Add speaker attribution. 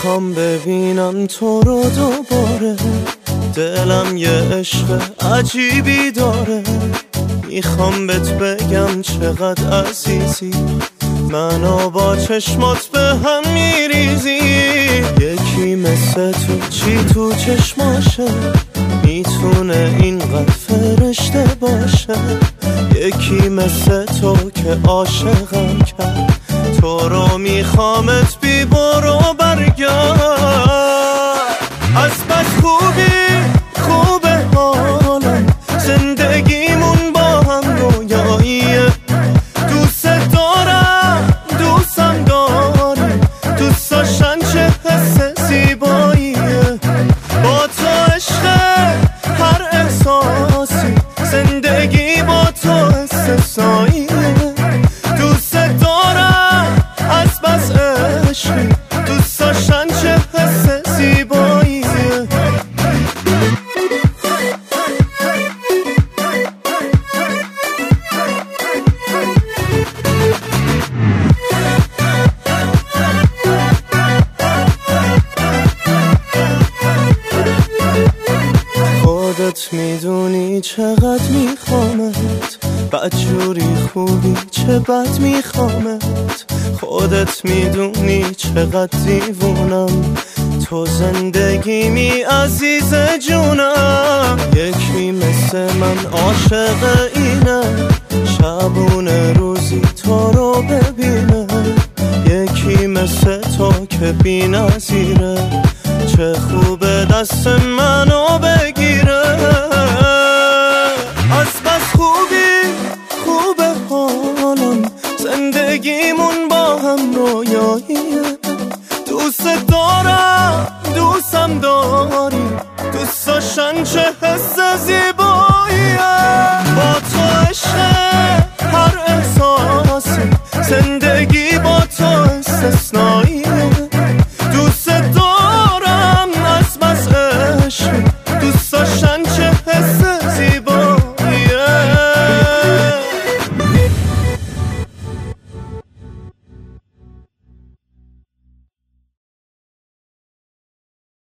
Speaker 1: میخوام ببینم تو رو دوباره، دلم یه عشق عجیبی داره. میخوام بهت بگم چقدر عزیزی، منو با چشمات به هم میریزی. یکی مثل تو چی تو چشماشه، میتونه اینقدر فرشته باشه. یکی مثل تو که عاشقم کرد، تو رو میخوامت بی برو برگرد. از بس خوبه حالم، زندگیمون با هم رویاییه. دوست دارم دوستم داری، دوست داشتن چه حس زیباییه. با تو عشق هر احساسی، زندگی با تو استثنائیه. دوست دارم از بس عشقی، دوست داشتن چه حس زیباییه. خودت میدونی چقدر میخوامت، بدجوری خوبی چه بد میخوامت. خودت میدونی چقدر دیوونم، تو زندگیمی عزیز جونم. یکی مثل من عاشق اینه، شبونه روزی تو رو ببینه. یکی مثل تو که بی نظیره، چه خوبه دست منو بگیره. از بس خوبه حالم، زندگیمون با هم رویاییه. دوست دارم دوستم داری، دوست داشتن چه حس زیباییه. با تو عشق هر احساسی، زندگی با تو استثنایی.